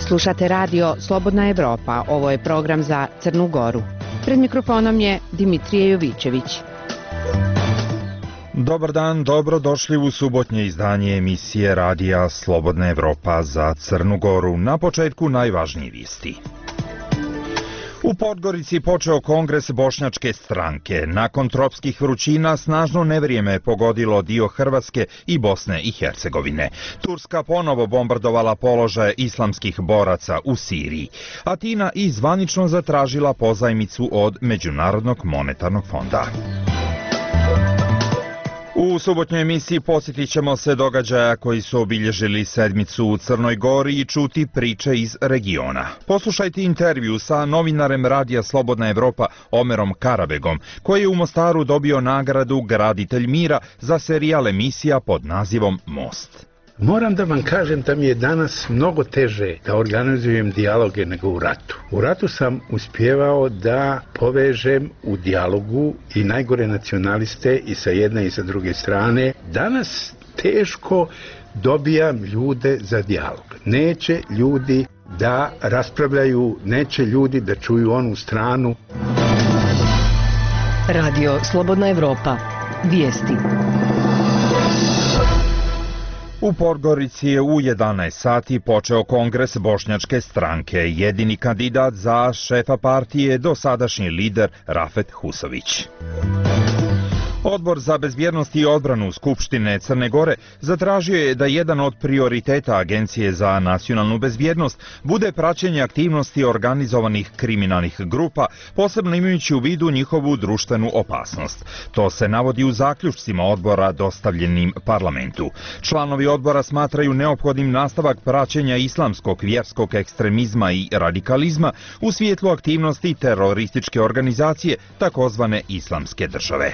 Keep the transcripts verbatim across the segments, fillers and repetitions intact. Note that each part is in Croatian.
Slušate radio Slobodna Evropa, ovo je program za Crnu Goru. Pred mikrofonom je Dimitrije Jovićević. Dobar dan, dobro došli u subotnje izdanje emisije radija Slobodna Evropa za Crnu Goru. Na početku najvažniji vijesti. U Podgorici počeo kongres bošnjačke stranke. Nakon tropskih vrućina snažno nevrijeme je pogodilo dio Hrvatske i Bosne i Hercegovine. Turska ponovo bombardovala položaje islamskih boraca u Siriji. Atina i zvanično zatražila pozajmicu od Međunarodnog monetarnog fonda. U subotnjoj emisiji podsjetit ćemo se događaja koji su obilježili sedmicu u Crnoj Gori i čuti priče iz regiona. Poslušajte intervju sa novinarem radija Slobodna Evropa Omerom Karabegom, koji je u Mostaru dobio nagradu Graditelj mira za serijal emisija pod nazivom Most. Moram da vam kažem da mi je danas mnogo teže da organizujem dijaloge nego u ratu. U ratu sam uspjevao da povežem u dijalogu i najgore nacionaliste i sa jedne i sa druge strane. Danas teško dobijam ljude za dijalog. Neće ljudi da raspravljaju, neće ljudi da čuju onu stranu. Radio Slobodna Evropa. Vijesti. U Podgorici je u jedanaest sati počeo kongres bošnjačke stranke. Jedini kandidat za šefa partije je dosadašnji lider Rafet Husović. Odbor za bezbjednost i odbranu Skupštine Crne Gore zatražio je da jedan od prioriteta Agencije za nacionalnu bezbjednost bude praćenje aktivnosti organizovanih kriminalnih grupa, posebno imajući u vidu njihovu društvenu opasnost. To se navodi u zaključcima odbora dostavljenim parlamentu. Članovi odbora smatraju neophodnim nastavak praćenja islamskog vjerskog ekstremizma i radikalizma u svjetlu aktivnosti terorističke organizacije takozvane Islamske države.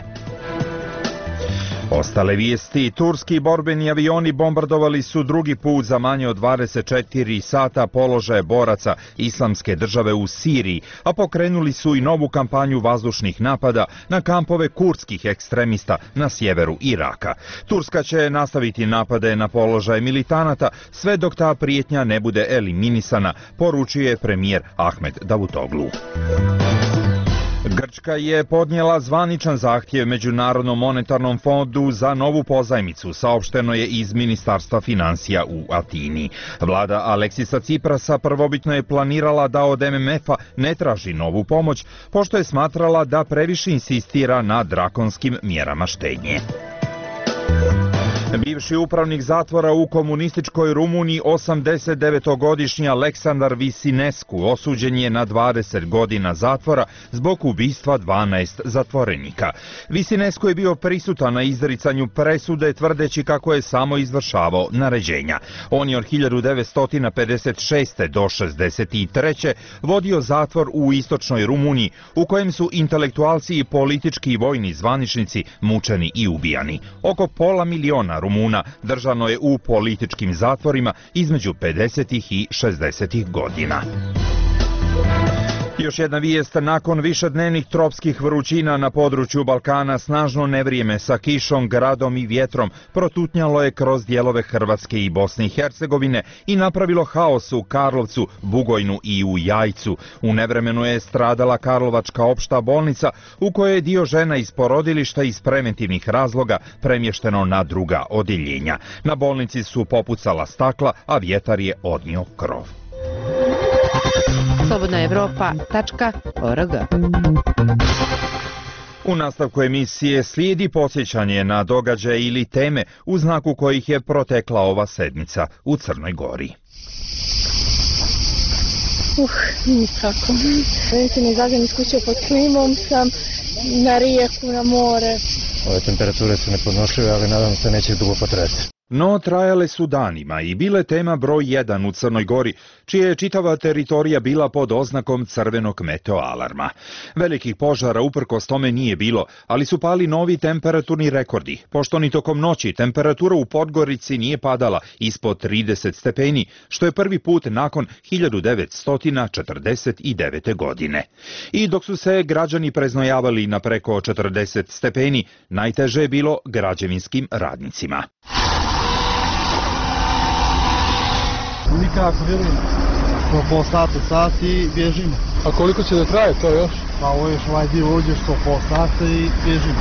Ostale vijesti. Turski borbeni avioni bombardovali su drugi put za manje od dvadeset četiri sata položaje boraca Islamske države u Siriji, a pokrenuli su i novu kampanju vazdušnih napada na kampove kurdskih ekstremista na sjeveru Iraka. Turska će nastaviti napade na položaje militanata sve dok ta prijetnja ne bude eliminisana, poručuje premijer Ahmed Davutoglu. Grčka je podnijela zvaničan zahtjev Međunarodnom monetarnom fondu za novu pozajmicu, saopšteno je iz Ministarstva financija u Atini. Vlada Aleksisa Ciprasa prvobitno je planirala da od M M F-a ne traži novu pomoć, pošto je smatrala da previše insistira na drakonskim mjerama štednje. Bivši upravnik zatvora u komunističkoj Rumuniji, osamdesetdevetogodišnji Aleksandar Visinescu, osuđen je na dvadeset godina zatvora zbog ubistva dvanaest zatvorenika. Visinescu je bio prisutan na izricanju presude, tvrdeći kako je samo izvršavao naređenja. On je od hiljadu devetsto pedeset šeste. do šezdeset treće. vodio zatvor u istočnoj Rumuniji, u kojem su intelektualci i politički i vojni zvaničnici mučeni i ubijani. Oko pola miliona Rumuna držano je u političkim zatvorima između pedesetih i šezdesetih godina. Još jedna vijest, nakon višednevnih tropskih vrućina na području Balkana, snažno nevrijeme sa kišom, gradom i vjetrom protutnjalo je kroz dijelove Hrvatske i Bosne i Hercegovine i napravilo haos u Karlovcu, Bugojnu i u Jajcu. U nevremenu je stradala Karlovačka opšta bolnica, u kojoj je dio žena iz porodilišta iz preventivnih razloga premješteno na druga odjeljenja. Na bolnici su popucala stakla, a vjetar je odnio krov. slobodna evropa tačka org. U nastavku emisije slijedi podsjećanje na događaje ili teme u znaku kojih je protekla ova sedmica u Crnoj Gori. Uh, nije tako. Ventini izlazim iz kuće pod klimom sam, na rijeku, na more. Ove temperature su nepodnošljive, ali nadam se neće dugo potrajati. No, trajale su danima i bile tema broj jedan u Crnoj Gori, čija je čitava teritorija bila pod oznakom crvenog meteoalarma. Velikih požara uprkos tome nije bilo, ali su pali novi temperaturni rekordi, pošto ni tokom noći temperatura u Podgorici nije padala ispod trideset stepeni, što je prvi put nakon hiljadu devetsto četrdeset devete. godine. I dok su se građani preznojavali na preko četrdeset stepeni, najteže je bilo građevinskim radnicima. Nikako, vjerujem. oko pol sata, sat i bježimo. A koliko će da traje to još? Pa ovo još ovaj dio uđeš oko pol sata i bježimo.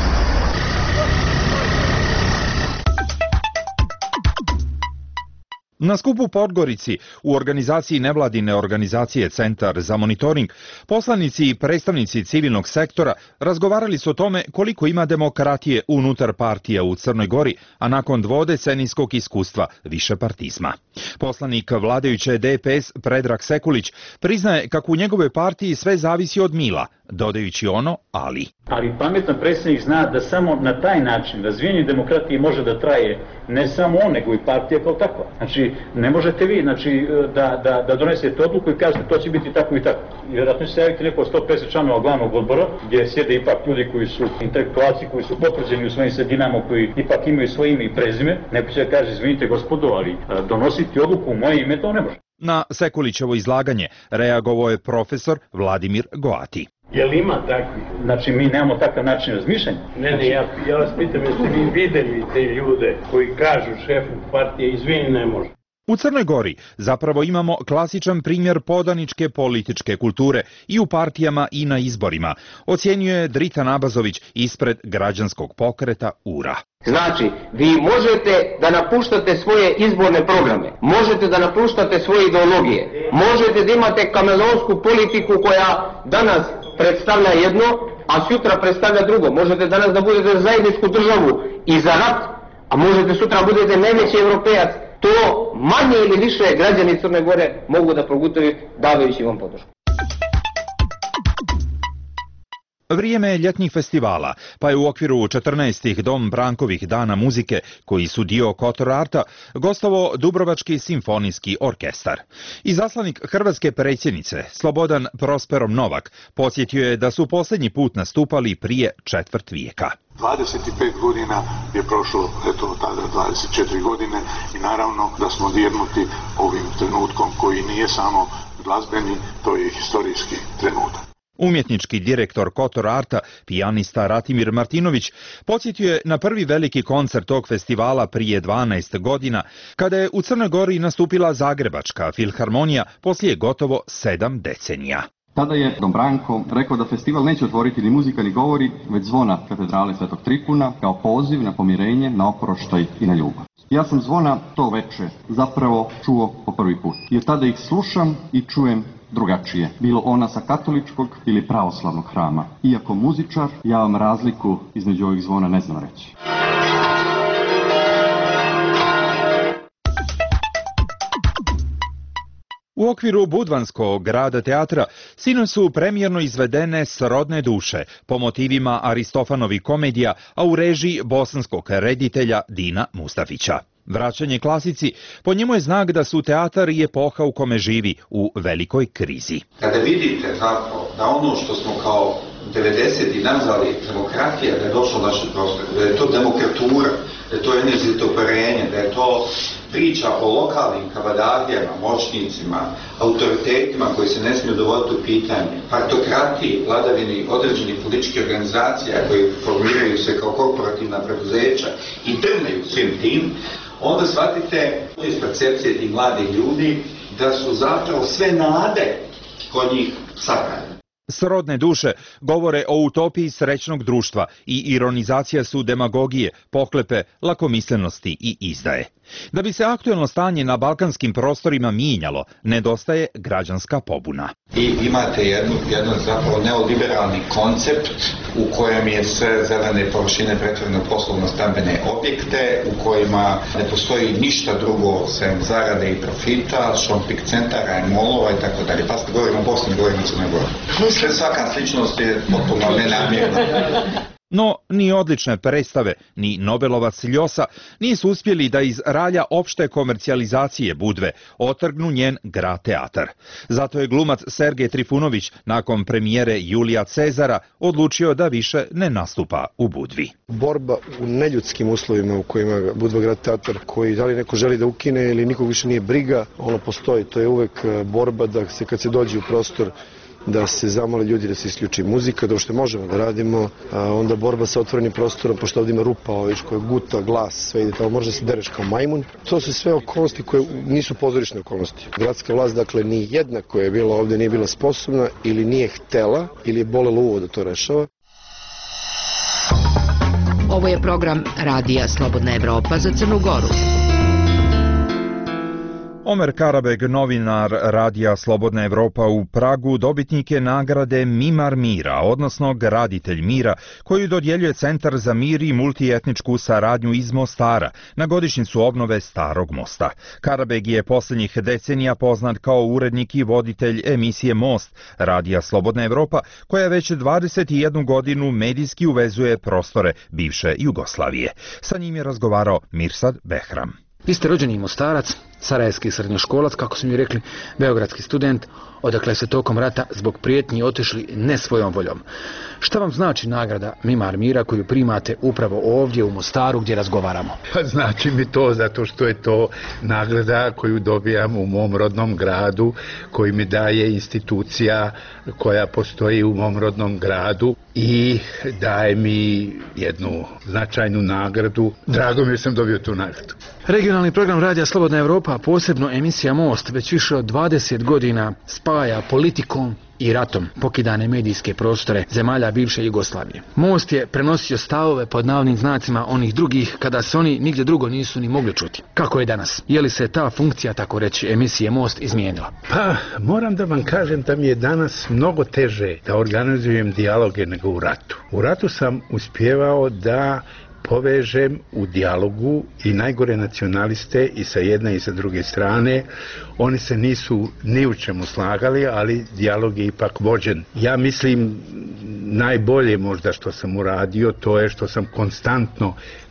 Na skupu u Podgorici u organizaciji nevladine organizacije Centar za monitoring, poslanici i predstavnici civilnog sektora razgovarali su o tome koliko ima demokratije unutar partija u Crnoj Gori, a nakon dvodecenijskog iskustva višepartizma. Poslanik vladajuće D P S Predrag Sekulić priznaje kako u njegove partiji sve zavisi od mila, dodajući ono ali. Ali pametan predsjednik zna da samo na taj način razvijenje demokratije može da traje ne samo on, nego i partija kao takva. Znači, ne možete vi znači, da, da, da donesete odluku i kažete to će biti tako i tako. Vjerojatno će se javiti neko sto pedeset članova glavnog odbora, gdje sjede ipak ljudi koji su intelektualci, koji su potvrđeni u svojim sredinama, koji ipak imaju svoje ime i prezime. Neko će da kaže, izvinite gospodo, ali donositi odluku u moje ime to ne može. Na Sekulićevo izlaganje reagovao je profesor Vladimir Goati. Jel ima takvi? Znači mi nemamo takav način razmišljanja? Ne, ne, ja, ja vas pitam, jeste vi videli te ljude koji kažu šefu partije, izvini, ne može. U Crnoj Gori zapravo imamo klasičan primjer podaničke političke kulture i u partijama i na izborima, ocjenjuje Dritan Abazović ispred građanskog pokreta U R A. Znači, vi možete da napuštate svoje izborne programe, možete da napuštate svoje ideologije, možete da imate kameleonsku politiku koja danas predstavlja jedno, a sutra predstavlja drugo. Možete danas da budete za zajedničku državu i za rat, a možete sutra budete najveći evropejac. To manje ili više građani Crne Gore mogu da progutaju davajući vam podršku. Vrijeme je ljetnih festivala, pa je u okviru četrnaestih Dom Brankovih dana muzike, koji su dio Kotor Arta, gostovao Dubrovački simfonijski orkestar. Izaslanik hrvatske predsjednice, Slobodan Prosperov Novak, podsjetio je da su posljednji put nastupali prije četvrt vijeka. dvadeset pet godina je prošlo, eto tada dvadeset četiri godine i naravno da smo dirnuti ovim trenutkom koji nije samo glazbeni, to je historijski trenutak. Umjetnički direktor Kotor Arta, pijanista Ratimir Martinović, podsjetio je na prvi veliki koncert tog festivala prije dvanaest godina, kada je u Crnoj Gori nastupila Zagrebačka filharmonija poslije gotovo sedam decenija. Tada je Don Branko rekao da festival neće otvoriti ni muzika ni govori, već zvona katedrale Svetog Tripuna kao poziv na pomirenje, na oproštaj i na ljubav. Ja sam zvona to veče zapravo čuo po prvi put, jer tada ih slušam i čujem drugačije, bilo ona sa katoličkog ili pravoslavnog hrama. Iako muzičar, ja vam razliku između ovih zvona ne znam reći. U okviru Budvanskog grada teatra sinoć su premijerno izvedene Srodne duše po motivima Aristofanovih komedija, a u režiji bosanskog reditelja Dina Mustafića. Vraćanje klasici po njemu je znak da su teatar i epoha u kome živi u velikoj krizi. Kada vidite zapravo da ono što smo kao devedesetih nazvali demokratija, da je došlo u naše prostore, da je to demokratura, da je to enerzitoparenje, da je to priča o lokalnim kavadavijama, moćnicima, autoritetima koji se ne smiju dovoditi u pitanje, partokratiji, vladavini određenih političkih organizacija koji formiraju se kao korporativna preduzeća i drmaju svim tim, onda shvatite iz percepcije tih mladih ljudi da su zapravo sve nade kod njih sakrane. Srodne duše govore o utopiji srećnog društva i ironizacija su demagogije, pohlepe, lakomislenosti i izdaje. Da bi se aktuelno stanje na balkanskim prostorima mijenjalo, nedostaje građanska pobuna. I imate jednu, jedan zapravo neoliberalni koncept u kojem je sve zelene površine pretvorene u poslovno-stambene objekte, u kojima ne postoji ništa drugo sem zarade i profita, shopping centara i molova i tako dalje. Pa se govorimo o Bosni, govorimo o Crnoj Gori. Sve svaka sličnost je potpuno nenamjerna. No, ni odlične predstave, ni Nobelovac Ljosa nisu uspjeli da iz ralja opšte komercijalizacije Budve otrgnu njen grad teatar. Zato je glumac Sergej Trifunović nakon premijere Julija Cezara odlučio da više ne nastupa u Budvi. Borba u neljudskim uslovima u kojima Budva grad teatar, koji da li neko želi da ukine ili nikog više nije briga, ono postoji. To je uvek borba da se kad se dođe u prostor da se zamole ljudi da se isključi muzika, da što možemo da radimo, a onda borba sa otvorenim prostorom, pošto ovdje ima rupa, ovaj, koja guta, glas, sve ide tamo, može da se dereš kao majmun. To su sve okolnosti koje nisu pozorišne okolnosti. Gradska vlast, dakle, ni jedna koja je bila ovdje nije bila sposobna ili nije htela ili je bolelo uvo da to rešava. Ovo je program Radija Slobodna Evropa za Crnu Goru. Omer Karabeg, novinar Radija Slobodna Evropa u Pragu, dobitnik je nagrade Mimar mira, odnosno Graditelj mira, koju dodjeljuje Centar za mir i multietničku saradnju iz Mostara na godišnjicu obnove Starog mosta. Karabeg je posljednjih decenija poznat kao urednik i voditelj emisije Most, Radija Slobodna Evropa, koja već dvadeset jednu godinu medijski uvezuje prostore bivše Jugoslavije. Sa njim je razgovarao Mirsad Behram. Vi ste rođeni Mostarac, sarajevski srednjoškolac, kako su mi rekli, beogradski student, odakle se tokom rata zbog prijetnji otišli ne svojom voljom. Šta vam znači nagrada Mimar mira koju primate upravo ovdje u Mostaru gdje razgovaramo? Pa znači mi to zato što je to nagrada koju dobijam u mom rodnom gradu, koji mi daje institucija koja postoji u mom rodnom gradu i daje mi jednu značajnu nagradu. Drago mi je sam dobio tu nagradu. Regionalni program Radija Slobodna Evropa, posebno emisija Most, već više od dvadeset godina spaja politikom i ratom pokidane medijske prostore zemalja bivše Jugoslavije. Most je prenosio stavove pod navodnim znacima onih drugih kada se oni nigdje drugo nisu ni mogli čuti. Kako je danas? Je li se ta funkcija, tako reći, emisije Most izmijenila? Pa, moram da vam kažem da mi je danas mnogo teže da organizujem dijaloge nego u ratu. U ratu sam uspjevao da povežem u dijalogu i najgore nacionaliste i sa jedne i sa druge strane. Oni se nisu ni u čemu slagali, ali dijalog je ipak vođen. Ja mislim najbolje možda što sam uradio, to je što sam konstantno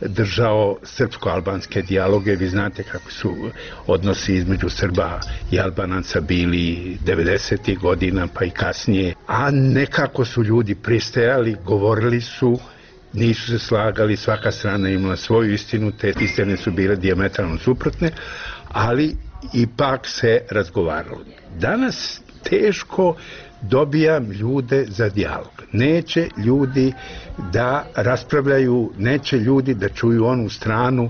držao srpsko-albanske dijaloge. Vi znate kako su odnosi između Srba i Albanaca bili devedesetih godina pa i kasnije, a nekako su ljudi pristajali, govorili su, nisu se slagali, svaka strana imala svoju istinu, te istine su bile dijametralno suprotne, ali ipak se razgovaralo. Danas teško dobijam ljude za dijalog. Neće ljudi da raspravljaju, neće ljudi da čuju onu stranu.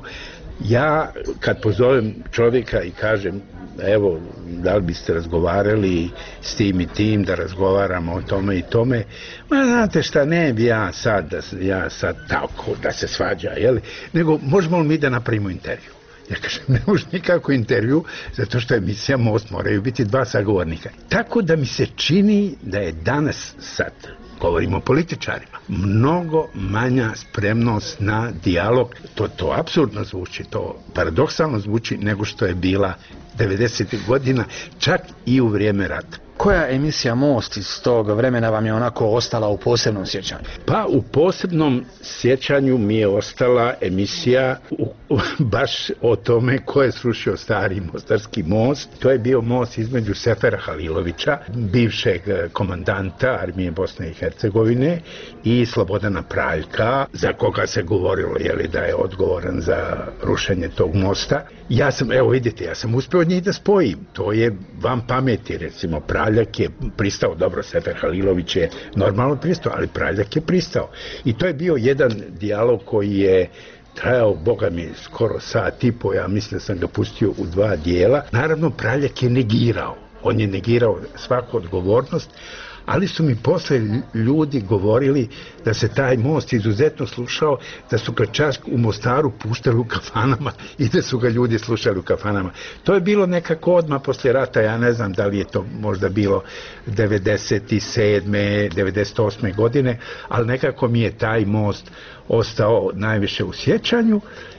Ja kad pozovem čovjeka i kažem, evo, da li biste razgovarali s tim i tim, da razgovaramo o tome i tome, ma znate šta, ne bi ja sad, da, ja sad tako da se svađa, jel? Nego možemo li mi da napravimo intervju? Ja kažem, ne može nikako intervju, zato što je emisija Most, moraju biti dva sagovornika. Tako da mi se čini da je danas sad, govorimo o političarima, mnogo manja spremnost na dijalog. To, to apsurdno zvuči, to paradoksalno zvuči nego što je bila devedesetih godina, čak i u vrijeme rata. Koja emisija Most iz tog vremena vam je onako ostala u posebnom sjećanju? Pa u posebnom sjećanju mi je ostala emisija u, u, baš o tome ko je srušio stari mostarski most. To je bio most između Sefera Halilovića, bivšeg komandanta armije Bosne i Hercegovine, i Slobodana Praljka, za koga se govorilo jeli, da je odgovoran za rušenje tog mosta. Ja sam, evo vidite, ja sam uspio od njih da spojim. To je van pameti, recimo Praljak je pristao, dobro, Sefer Halilović je normalno pristao, ali Praljak je pristao. I to je bio jedan dijalog koji je trajao, boga mi, skoro sat i po, ja mislim da sam ga pustio u dva dijela. Naravno, Praljak je negirao, on je negirao svaku odgovornost, ali su mi posle ljudi govorili da se taj most izuzetno slušao, da su ga čak u Mostaru puštali u kafanama i da su ga ljudi slušali u kafanama. To je bilo nekako odmah posle rata, ja ne znam da li je to možda bilo devedeset sedme devedeset osme godine, ali nekako mi je taj most ostao najviše u sjećanju.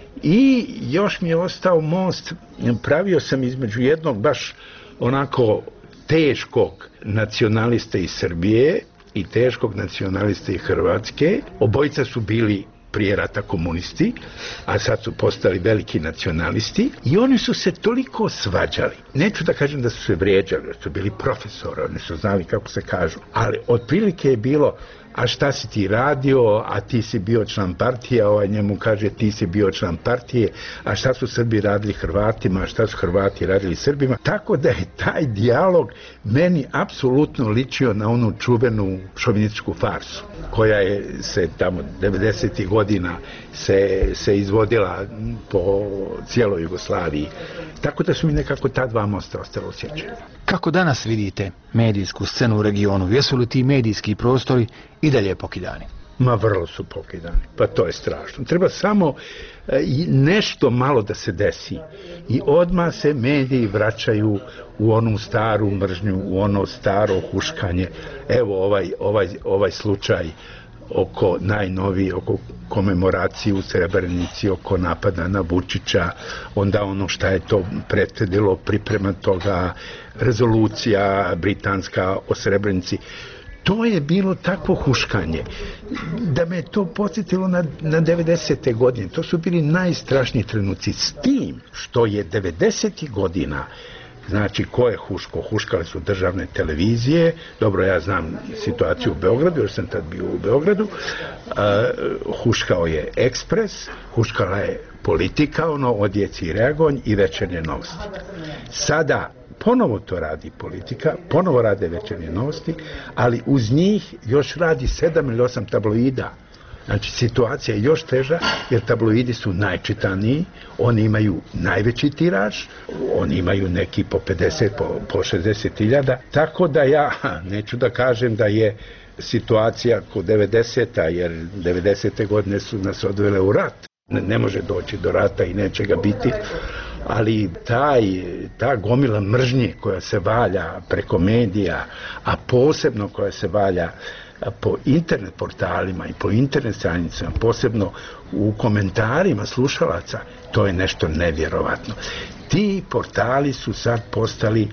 I još mi je ostao most, pravio sam između jednog baš onako teškog nacionaliste iz Srbije i teškog nacionaliste iz Hrvatske. Obojica su bili prije rata komunisti, a sad su postali veliki nacionalisti i oni su se toliko svađali. Neću da kažem da su se vrijeđali, jer su bili profesori, oni su znali kako se kažu, ali otprilike je bilo, a šta si ti radio, a ti si bio član partije, a ovaj njemu kaže ti si bio član partije, a šta su Srbi radili Hrvatima, a šta su Hrvati radili Srbima. Tako da je taj dijalog meni apsolutno ličio na onu čuvenu šovinističku farsu, koja je se tamo devedesetih godina se, se izvodila po cijeloj Jugoslaviji. Tako da su mi nekako ta dva mosta ostala osjećaju. Kako danas vidite medijsku scenu u regionu? Jesu li ti medijski prostori i dalje pokidani? Ma vrlo su pokidani, pa to je strašno. Treba samo e, nešto malo da se desi i odmah se mediji vraćaju u onu staru mržnju, u ono staro huškanje. Evo ovaj, ovaj, ovaj slučaj oko najnoviji, oko komemoracije u Srebrenici, oko napada na Vučića, onda ono šta je to prethodilo, priprema toga, rezolucija britanska o Srebrenici. To je bilo takvo huškanje da me to podsjetilo na, na devedesete godine. To su bili najstrašniji trenuci, s tim što je devedesetih godina, znači ko je huško? Huškale su državne televizije, dobro ja znam situaciju u Beogradu, jer sam tad bio u Beogradu, uh, huškao je Ekspres, huškala je Politika, ono Odjeci i Reagonj i Večernje novosti. Sada ponovo to radi Politika, ponovo rade Večernje novosti, ali uz njih još radi sedam ili osam tabloida. Znači, situacija je još teža, jer tabloidi su najčitaniji, oni imaju najveći tiraž, oni imaju neki po pedeset, po, po šezdeset hiljada, tako da ja neću da kažem da je situacija kod devedeseta, jer devedesete godine su nas odvele u rat. Ne, ne može doći do rata i neće ga biti, ali taj, ta gomila mržnje koja se valja preko medija, a posebno koja se valja po internet portalima i po internet stranicama, posebno u komentarima slušalaca, to je nešto nevjerovatno. Ti portali su sad postali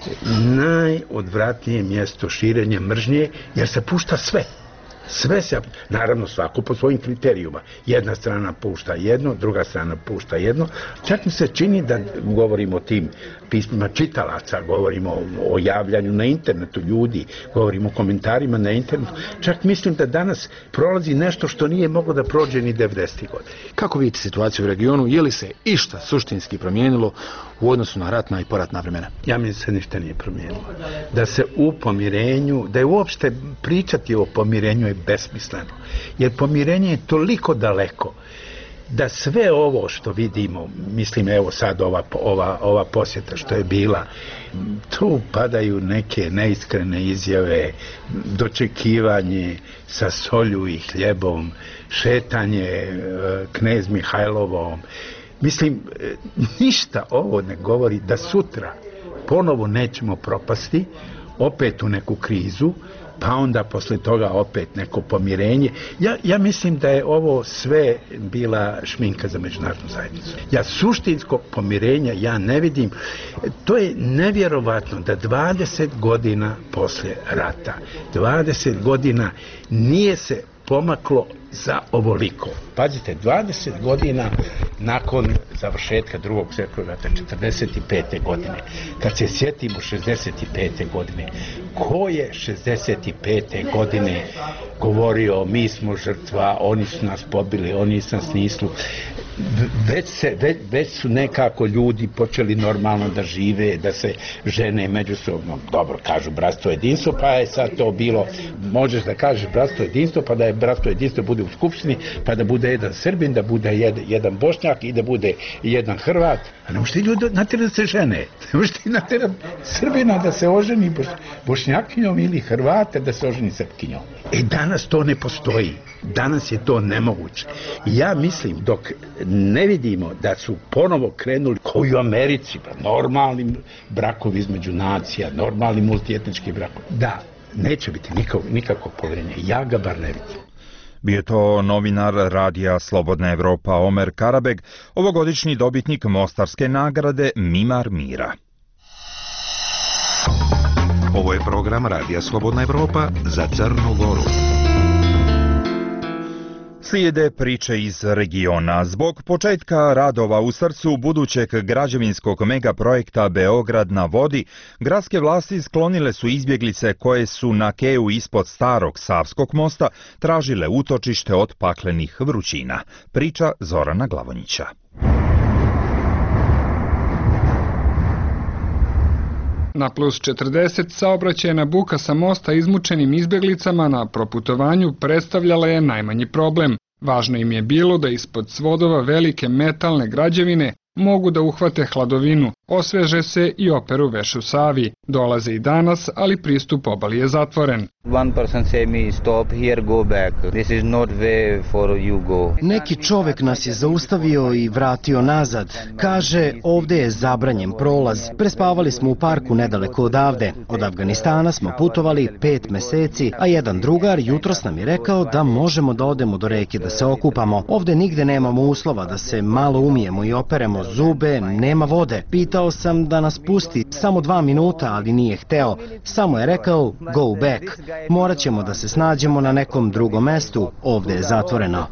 najodvratnije mjesto širenja mržnje, jer se pušta sve. Sve se, naravno svako po svojim kriterijuma. Jedna strana pušta jedno, druga strana pušta jedno. Čak mi se čini da govorimo o tim pismima čitalaca, govorimo o, o javljanju na internetu ljudi, govorimo o komentarima na internetu. Čak mislim da danas prolazi nešto što nije moglo da prođe ni devedesetih godina. Kako vidite situaciju u regionu? Je li se išta suštinski promijenilo u odnosu na ratna i poratna vremena? Ja mislim da se ništa nije promijenilo. Da se u pomirenju, da je uopšte pričati o pomirenju je besmisleno. Jer pomirenje je toliko daleko da sve ovo što vidimo, mislim evo sad ova, ova, ova posjeta što je bila, tu padaju neke neiskrene izjave, dočekivanje sa solju i hljebom, šetanje knez Mihajlovom. Mislim, ništa ovo ne govori da sutra ponovo nećemo propasti, opet u neku krizu, pa onda posle toga opet neko pomirenje. Ja, ja mislim da je ovo sve bila šminka za međunarodnu zajednicu. Ja suštinskog pomirenja ja ne vidim. To je nevjerovatno da dvadeset godina posle rata, dvadeset godina nije se pomaklo za ovoliko. Pazite, dvadeset godina nakon završetka drugog svjetskog rata, četrdeset pete godine, kad se sjetimo šezdeset pete godine, ko je šezdeset pete godine govorio mi smo žrtva, oni su nas pobili, oni su nas nisu. Već, se, već, već su nekako ljudi počeli normalno da žive, da se žene međusobno, dobro kažu bratstvo jedinstvo, pa je sad to bilo, možeš da kažeš bratstvo jedinstvo, pa da je bratstvo jedinstvo bude u skupštini, pa da bude jedan Srbin, da bude jed, jedan Bošnjak i da bude jedan Hrvat. A ne možete ljudi natjerati da se žene, ne možete natjerati Srbina da se oženi boš, Bošnjakinjom ili Hrvate da se oženi Srpkinjom. E danas to ne postoji, danas je to nemoguće. Ja mislim dok ne vidimo da su ponovo krenuli kao i u Americi, normalni brakovi između nacija, normalni multietnički brakovi, da neće biti nikakvog, nikakvog povjerenja. Ja ga bar ne vidim. Bio to novinar radija Slobodna Evropa Omer Karabeg, ovogodišnji dobitnik Mostarske nagrade Mimar mira. Ovo je program radija Slobodna Evropa za Crnu Goru. Slijede priče iz regiona. Zbog početka radova u srcu budućeg građevinskog megaprojekta Beograd na vodi, gradske vlasti sklonile su izbjeglice koje su na keju ispod starog Savskog mosta tražile utočište od paklenih vrućina. Priča Zorana Glavonjića. Na plus četrdeset saobraćajna buka sa mosta izmučenim izbjeglicama na proputovanju predstavljala je najmanji problem. Važno im je bilo da ispod svodova velike metalne građevine mogu da uhvate hladovinu, osveže se i operu veš u Savi. Dolaze i danas, ali pristup obali je zatvoren. Neki čovek nas je zaustavio i vratio nazad. Kaže, ovde je zabranjen prolaz. Prespavali smo u parku nedaleko odavde. Od Afganistana smo putovali pet meseci, a jedan drugar jutros nam je rekao da možemo da odemo do reke da se okupamo. Ovde nigde nemamo uslova da se malo umijemo i operemo zube, nema vode. Pitao sam da nas pusti samo dva minuta, ali nije hteo. Samo je rekao, go back. Morat ćemo da se snađemo na nekom drugom mestu, ovde je zatvoreno.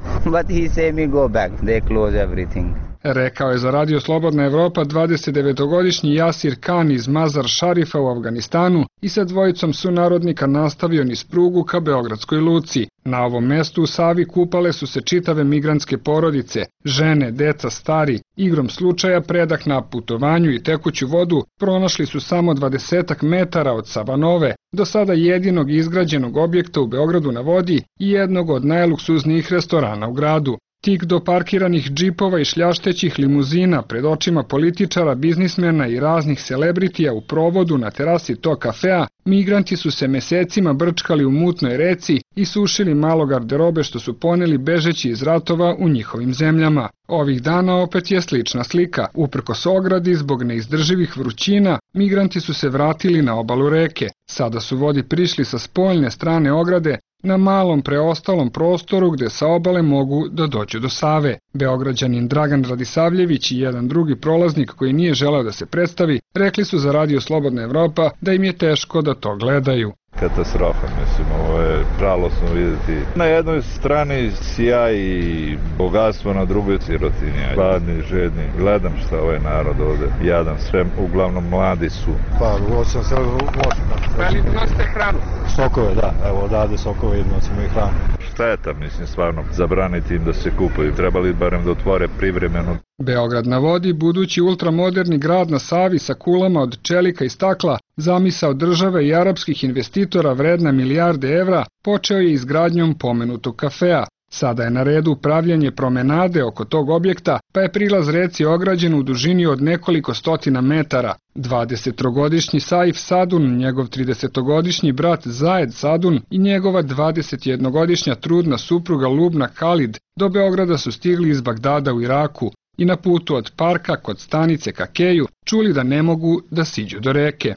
Rekao je za Radio Slobodna Evropa dvadesetdevetogodišnji Jasir Khan iz Mazar Šarifa u Afganistanu i sa dvojicom sunarodnika nastavio niz prugu ka Beogradskoj luci. Na ovom mestu u Savi kupale su se čitave migrantske porodice, žene, deca, stari. Igrom slučaja predah na putovanju i tekuću vodu pronašli su samo dvadesetak metara od Savanove, do sada jedinog izgrađenog objekta u Beogradu na vodi i jednog od najluksuznijih restorana u gradu. Tik do parkiranih džipova i šljaštećih limuzina pred očima političara, biznismena i raznih celebritija u provodu na terasi tog kafea, migranti su se mesecima brčkali u mutnoj reci i sušili malo garderobe što su poneli bežeći iz ratova u njihovim zemljama. Ovih dana opet je slična slika. Uprkos ogradi, zbog neizdrživih vrućina, migranti su se vratili na obalu reke. Sada su vodi prišli sa spoljne strane ograde, na malom preostalom prostoru gde sa obale mogu da dođu do Save. Beograđanin Dragan Radisavljević i jedan drugi prolaznik koji nije želeo da se predstavi, rekli su za Radio Slobodna Evropa da im je teško da to gledaju. Katastrofa, mislim, ovo je žalosno vidjeti. Na jednoj strani sjaj i bogatstvo, na drugoj sirotinja. Gladni, žedni, gledam šta ovaj narod ovde, jadan, sve, uglavnom mladi su. Pa, osam se loši. Da li nosite hranu? Sokove, da, evo odavde sokove i nosimo i hranu. Šteta, mislim, stvarno, zabraniti im da se kupaju. Trebali barem da otvore privremeno. Beograd na vodi, budući ultramoderni grad na Savi sa kulama od čelika i stakla, zamisao države i arapskih investitora vredna milijarde evra, počeo je izgradnjom pomenutog kafea. Sada je na redu pravljanje promenade oko tog objekta, pa je prilaz reci ograđen u dužini od nekoliko stotina metara. dvadesettrogodišnji Saif Sadun, njegov tridesetogodišnji brat Zajed Sadun i njegova dvadesetjednogodišnja trudna supruga Lubna Khalid do Beograda su stigli iz Bagdada u Iraku i na putu od parka kod stanice ka keju čuli da ne mogu da siđu do reke.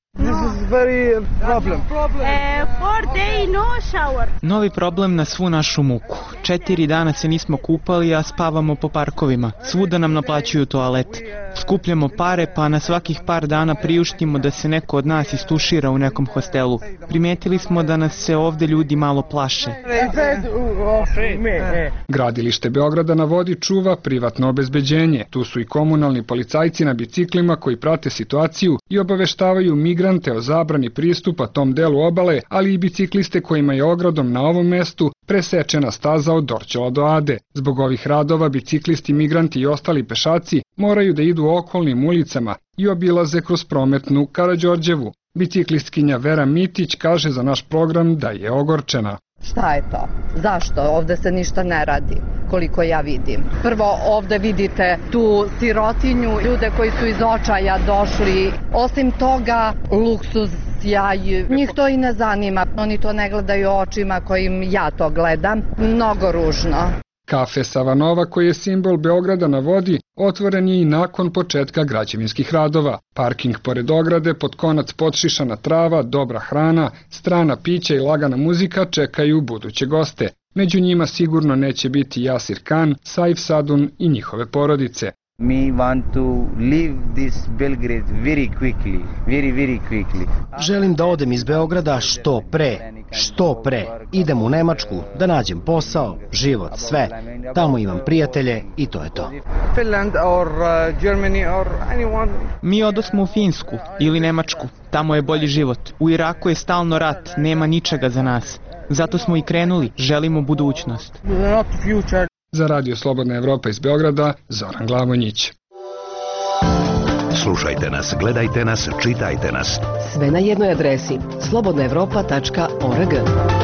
Novi problem na svu našu muku. Četiri dana se nismo kupali, a spavamo po parkovima. Svuda nam naplaćuju toalet. Skupljamo pare, pa na svakih par dana priuštimo da se neko od nas istušira u nekom hostelu. Primetili smo da nas se ovde ljudi malo plaše. Gradilište Beograda na vodi čuva privatno obezbeđenje. Tu su i komunalni policajci na biciklima koji prate situaciju i obaveštavaju migrante o zabrani pristupa tom delu obale, ali i bicikliste kojima je ogradom na ovom mestu presečena staza od Dorćola do Ade. Zbog ovih radova biciklisti, migranti i ostali pešaci moraju da idu okolnim ulicama i obilaze kroz prometnu Karađorđevu. Biciklistkinja Vera Mitić kaže za naš program da je ogorčena. Šta je to? Zašto? Ovde se ništa ne radi, koliko ja vidim. Prvo, ovde vidite tu sirotinju, ljude koji su iz očaja došli. Osim toga, luksuz, sjaj, njih to i ne zanima. Oni to ne gledaju očima kojim ja to gledam. Mnogo ružno. Kafe Savanova, koji je simbol Beograda na vodi, otvoren je i nakon početka građevinskih radova. Parking pored ograde, pod konac podšišana trava, dobra hrana, strana pića i lagana muzika čekaju buduće goste. Među njima sigurno neće biti Jasir Khan, Saif Sadun i njihove porodice. We want to leave this Belgrade very quickly, very, very quickly. Želim da odem iz Beograda što pre, što pre. Idem u Nemačku da nađem posao, život, sve. Tamo imam prijatelje i to je to. Finland or uh, Germany or anyone. Mi odosmo u Finsku ili Nemačku. Tamo je bolji život. U Iraku je stalno rat, nema ničega za nas. Zato smo i krenuli, želimo budućnost. Za Radio Slobodna Evropa iz Beograda, Zoran Glavonjić. Slušajte nas, gledajte nas, čitajte nas. Sve na jednoj adresi slobodna evropa tačka org.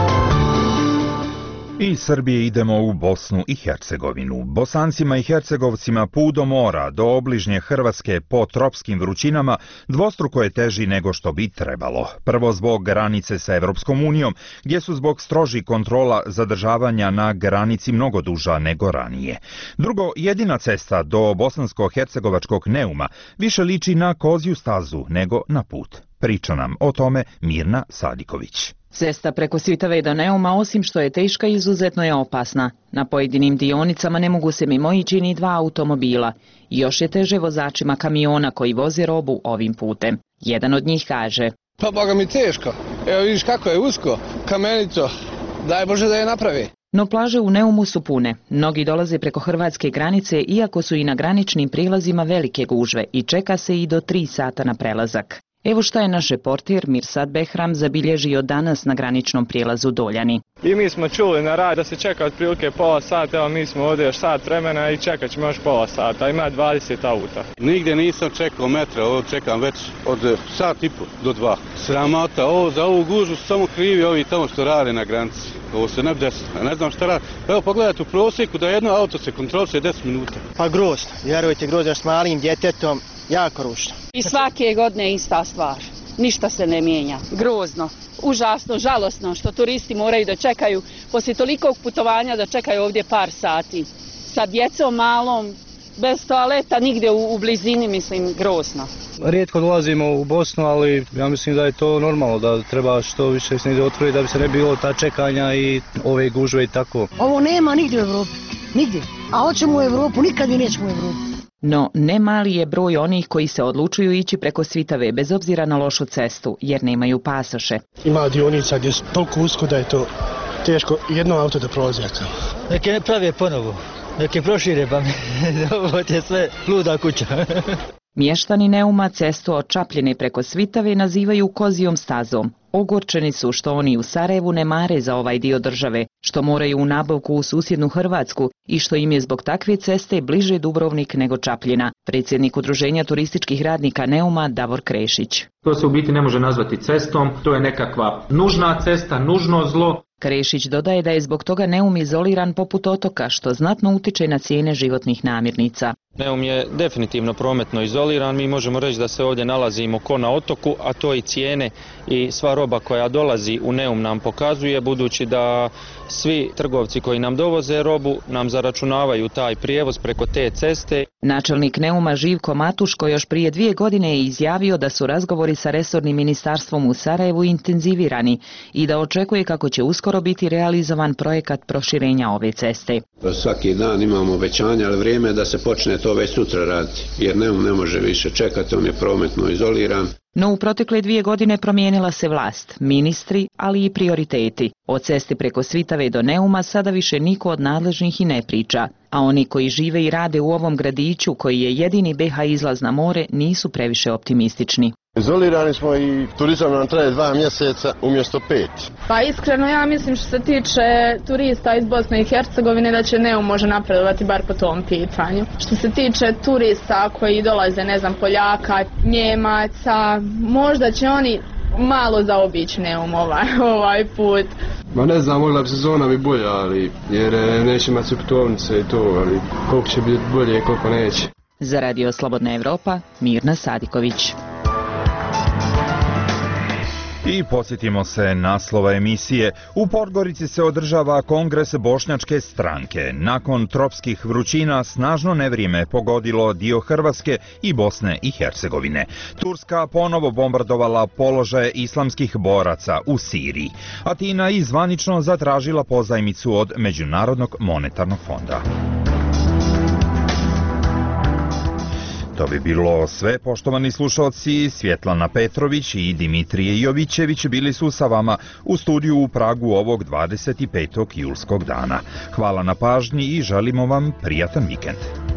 Iz Srbije idemo u Bosnu i Hercegovinu. Bosancima i Hercegovcima put do mora, do obližnje Hrvatske po tropskim vrućinama dvostruko je teži nego što bi trebalo. Prvo zbog granice sa Evropskom unijom, gdje su zbog strožih kontrola zadržavanja na granici mnogo duža nego ranije. Drugo, jedina cesta do bosansko-hercegovačkog Neuma više liči na kozju stazu nego na put. Priča nam o tome Mirna Sadiković. Cesta preko Svitave do Neuma, osim što je teška, izuzetno je opasna. Na pojedinim dionicama ne mogu se mimo ići ni dva automobila. Još je teže vozačima kamiona koji voze robu ovim putem. Jedan od njih kaže: Pa boga mi teško. Evo vidiš kako je usko, kamenito. Daj Bože da je napravi. No plaže u Neumu su pune. Mnogi dolaze preko hrvatske granice, iako su i na graničnim prilazima velike gužve i čeka se i do tri sata na prelazak. Evo šta je naš reporter Mirsad Behram zabilježio danas na graničnom prijelazu Doljani. I mi smo čuli na rad da se čeka otprilike pola sata, evo mi smo ovdje još sat vremena i čekat ćemo još pola sata, ima dvadeset auta. Nigdje nisam čekao metra, ovo čekam već od sat i po do dva. Sramota, ovo za ovu gužu su samo krivi ovi tamo što rade na granici. Ovo se ne bi desilo, ne znam šta radi. Evo pogledajte u prosjeku da jedno auto se kontroliše deset minuta. Pa grozno, vjerujte grozno, s malim djetetom, jako ružno. I svake godine ista stvar, ništa se ne mijenja, grozno, užasno, žalosno što turisti moraju da čekaju poslije tolikog putovanja da čekaju ovdje par sati. Sa djecom malom, bez toaleta, nigdje u, u blizini, mislim, grozno. Rijetko dolazimo u Bosnu, ali ja mislim da je to normalno, da treba što više snige otvoriti da bi se ne bilo ta čekanja i ove gužve i tako. Ovo nema nigdje u Evropi, nigdje, a hoćemo u Evropu, nikad i nećemo u Evropu. No, ne mali je broj onih koji se odlučuju ići preko Svitave bez obzira na lošu cestu, jer nemaju pasoše. Ima dionica gdje je toliko usko da je to teško jedno auto da prolazi. Neke ne prave ponovo, neke prošire pa mi ovo je sve luda kuća. Mještani Neuma cestu od Čapljine preko Svitave nazivaju kozijom stazom. Ogorčeni su što oni u Sarajevu ne mare za ovaj dio države, što moraju u nabavku u susjednu Hrvatsku i što im je zbog takve ceste bliže Dubrovnik nego Čapljina. Predsjednik Udruženja turističkih radnika Neuma Davor Krešić. To se u biti ne može nazvati cestom, to je nekakva nužna cesta, nužno zlo. Krešić dodaje da je zbog toga Neum izoliran poput otoka, što znatno utiče na cijene životnih namirnica. Neum je definitivno prometno izoliran, mi možemo reći da se ovdje nalazimo ko na otoku, a to i cijene i sva roba koja dolazi u Neum nam pokazuje, budući da svi trgovci koji nam dovoze robu nam zaračunavaju taj prijevoz preko te ceste. Načelnik Neuma Živko Matuško još prije dvije godine je izjavio da su razgovori sa resornim ministarstvom u Sarajevu intenzivirani i da očekuje kako će uskoro biti realizovan projekat proširenja ove ceste. Svaki dan imamo obećanja, ali vrijeme je da se počne to već sutra raditi, jer Neum ne može više čekati, on je prometno izoliran. No u protekle dvije godine promijenila se vlast, ministri, ali i prioriteti. O cesti preko Svitave do Neuma sada više niko od nadležnih i ne priča, a oni koji žive i rade u ovom gradiću, koji je jedini B H izlaz na more, nisu previše optimistični. Izolirani smo i turizam nam traje dva mjeseca umjesto pet. Pa iskreno ja mislim što se tiče turista iz Bosne i Hercegovine da će Neum može napredovati bar po tom pitanju. Što se tiče turista koji dolaze, ne znam, Poljaka, Njemaca, možda će oni malo zaobići Neum ovaj, ovaj put. Ma ne znam, mogla bi sezona bi bolja, ali jer neće imati putovnice i to, ali koliko će biti bolje, koliko neće. Za Radio Slobodna Evropa, Mirna Sadiković. I podsjetimo se naslova emisije. U Podgorici se održava kongres Bošnjačke stranke. Nakon tropskih vrućina snažno nevrijeme pogodilo dio Hrvatske i Bosne i Hercegovine. Turska ponovo bombardovala položaje islamskih boraca u Siriji. Atina je zvanično zatražila pozajmicu od Međunarodnog monetarnog fonda. To bi bilo sve, poštovani slušalci. Svjetlana Petrović i Dimitrije Jovićević bili su sa vama u studiju u Pragu ovog dvadeset petog julskog dana. Hvala na pažnji i želimo vam prijatan vikend.